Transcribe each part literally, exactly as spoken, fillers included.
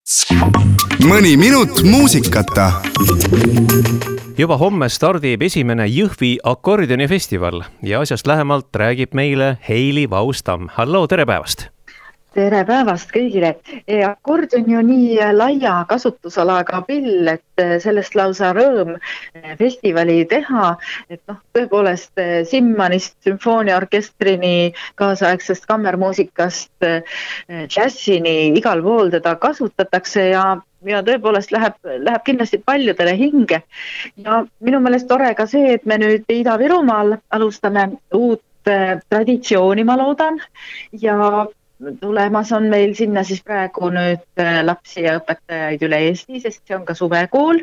Mõni minut muusikata. Juba homme stardib esimene Jõhvi akordionifestival ja asjast lähemalt räägib meile Heili Vaustam. Hallo, tere päevast! Tere päevast kõigile! Akordion ju nii laia kasutusalaga pill, et sellest lausa rõõm festivali teha. Et noh, tõepoolest Simmanist sümfooniaorkestrini, kaasaegsest kammermuusikast, džässini, igal pool teda kasutatakse ja ja tõepoolest läheb, läheb kindlasti paljudele hinge. Ja minu meelest tore ka see, et me nüüd Ida-Virumaal alustame uut traditsiooni, ma loodan, ja tulemas on meil sinna siis praegu nüüd lapsi ja õpetajaid üle Eesti, sest see on ka suvekool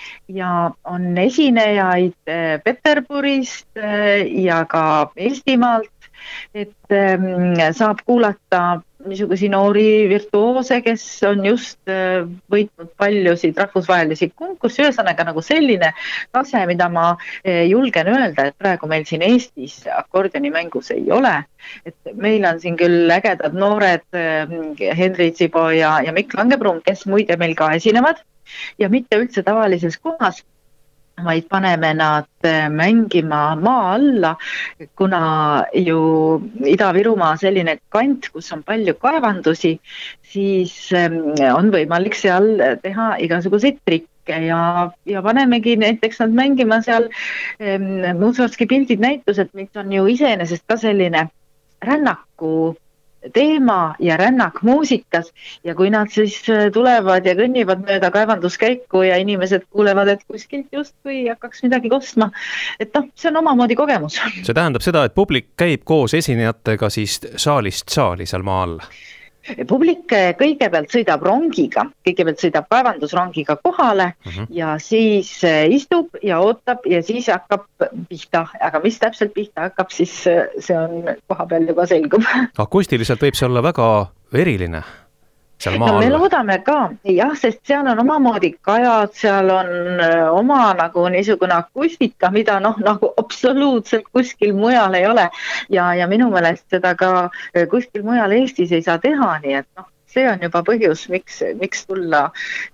ja on esinejaid Peterburist ja ka Eestimaalt, et saab kuulata niisugusi noori virtuoose, kes on just võitnud paljusid rahvusvahelisi konkurssi, ühesõnaga nagu selline tase, mida ma julgen öelda, et praegu meil siin Eestis akordioni-mängus ei ole. Et meil on siin küll ägedad noored Henri Tsibo ja, ja Mikk Langebruun, kes muide meil ka esinevad ja mitte üldse tavalises kohas, vaid paneme nad mängima maa alla, kuna ju Ida-Virumaa selline kant, kus on palju kaevandusi, siis on võimalik seal teha igasuguseid trikke ja, ja panemegi näiteks nad mängima seal Mussorgski pildid näitused, mis on ju iseenesest ka selline rännaku teema ja rännak muusikas ja kui nad siis tulevad ja kõnnivad mööda kaevanduskäiku ja inimesed kuulevad, et kuskilt justkui hakkaks midagi kostma, et noh, see on omamoodi kogemus. See tähendab seda, et publik käib koos esinejatega siis saalist saali seal maa all? Publik kõigepealt sõidab rongiga, kõigepealt sõidab kaevandusrongiga kohale uh-huh. ja siis istub ja ootab ja siis hakkab pihta. Aga mis täpselt pihta hakkab, siis see on koha peal juba selgub. Akustiliselt võib see olla väga eriline seal maa no, all. Me loodame ka, jah, sest seal on omamoodi kajad, seal on oma nagu niisugune akustika, mida noh, nagu absoluutselt kuskil mujal ei ole ja, ja minu meelest seda ka kuskil mujal Eestis ei saa teha, nii et noh, see on juba põhjus, miks, miks tulla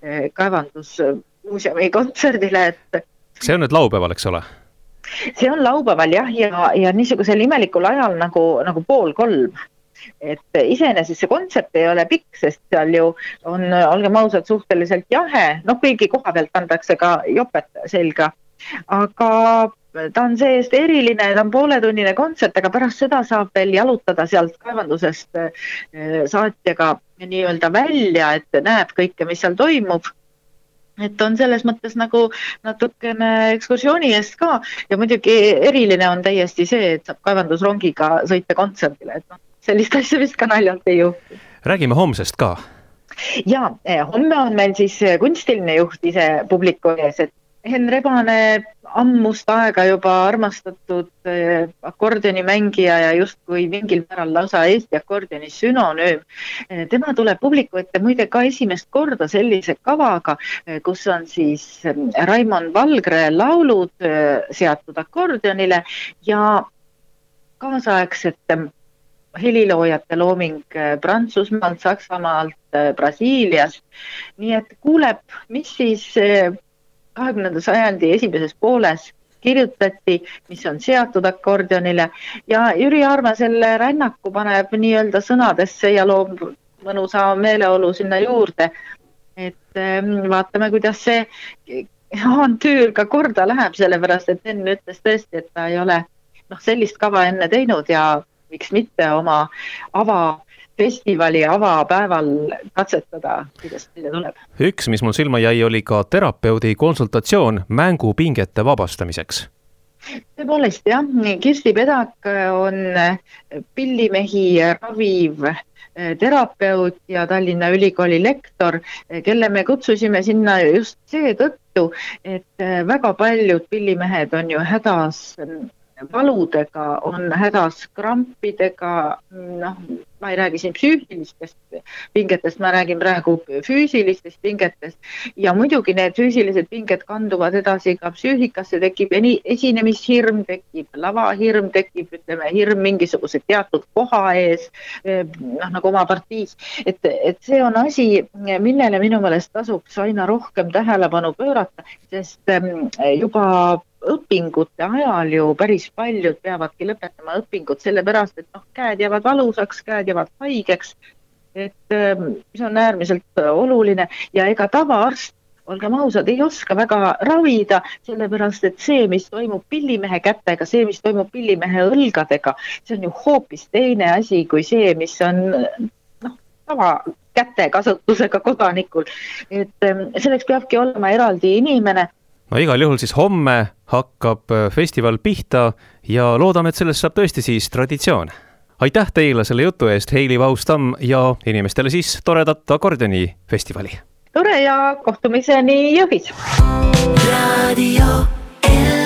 kaevandusmuuseumi kontserdile, et see on nüüd laupäeval, eks ole? See on laupäeval jah, ja, ja niisugusel imelikul ajal nagu, nagu pool kolm. Et iseenesest see kontsert ei ole pikk, sest seal ju on, olgem ausad, suhteliselt jahe, noh kõigi koha pealt antakse ka jopet selga, aga ta on seest eriline, ta on pooletunnine kontsert, aga pärast seda saab veel jalutada sealt kaevandusest saatjaga nii-öelda välja, et näeb kõike, mis seal toimub. Et on selles mõttes nagu natukene ekskursiooni eest ka ja muidugi eriline on täiesti see, et saab kaevandusrongiga sõita kontserdile, et noh, sellist asja vist ka naljalt ei juhtu. Räägime homsest ka. Ja, homme on meil siis kunstiline juht ise publiku ees, et Henn Rebane ammust aega juba armastatud akordionimängija ja justkui mingil määral lausa Eesti akordioni sünonüüm. Tema tuleb publiku ette muide ka esimest korda sellise kavaga, kus on siis Raimond Valgre laulud seatud akordionile ja kaasaegsete heliloojate looming Prantsusmaalt, Saksamaalt, Brasiilias. Nii et kuuleb, mis siis kahekümnenda sajandi esimeses pooles kirjutati, mis on seatud akordionile ja Jüri Aarma selle rännaku paneb nii-öelda sõnadesse ja loob mõnusa meeleolu sinna juurde. Et vaatame, kuidas see avantüür ka korda läheb, sellepärast et Henn ütles tõesti, et ta ei ole noh, sellist kava enne teinud ja miks mitte oma avafestivali avapäeval katsetada, kuidas meile tuleb. Üks, mis mul silma jäi, oli ka terapeudi konsultatsioon mängupingete vabastamiseks. Tõepoolest jah, Kirsti Pedak on pillimehi raviv terapeut ja Tallinna Ülikooli lektor, kelle me kutsusime sinna just see tõttu, et väga paljud pillimehed on ju hädas valudega, on hädas krampidega, noh, ma ei räägi siin psüühilistest pingetest, ma räägin praegu füüsilistest pingetest ja muidugi need füüsilised pinged kanduvad edasi ka psüühikasse, tekib esinemishirm, tekib lavahirm, tekib ütleme hirm mingisuguse teatud koha ees, noh nagu oma partiis, et, et see on asi, millele minu meelest tasuks aina rohkem tähelepanu pöörata, sest juba õpingute ajal ju päris paljud peavadki lõpetama õpingut sellepärast, et noh, käed jäävad valusaks, käed jäävad haigeks, et see on äärmiselt oluline ja ega tavaarst, olgem ausad, ei oska väga ravida, sellepärast et see, mis toimub pillimehe kätega, see, mis toimub pillimehe õlgadega, see on ju hoopis teine asi kui see, mis on noh, tava käte kasutusega kodanikul, et selleks peabki olema eraldi inimene. No igal juhul siis homme hakkab festival pihta ja loodame, et sellest saab tõesti siis traditsioon. Aitäh teile selle jutu eest, Heili Vaustam, ja inimestele siis toredat akordionifestivali. Tore ja kohtumiseni Jõhvis. Radio L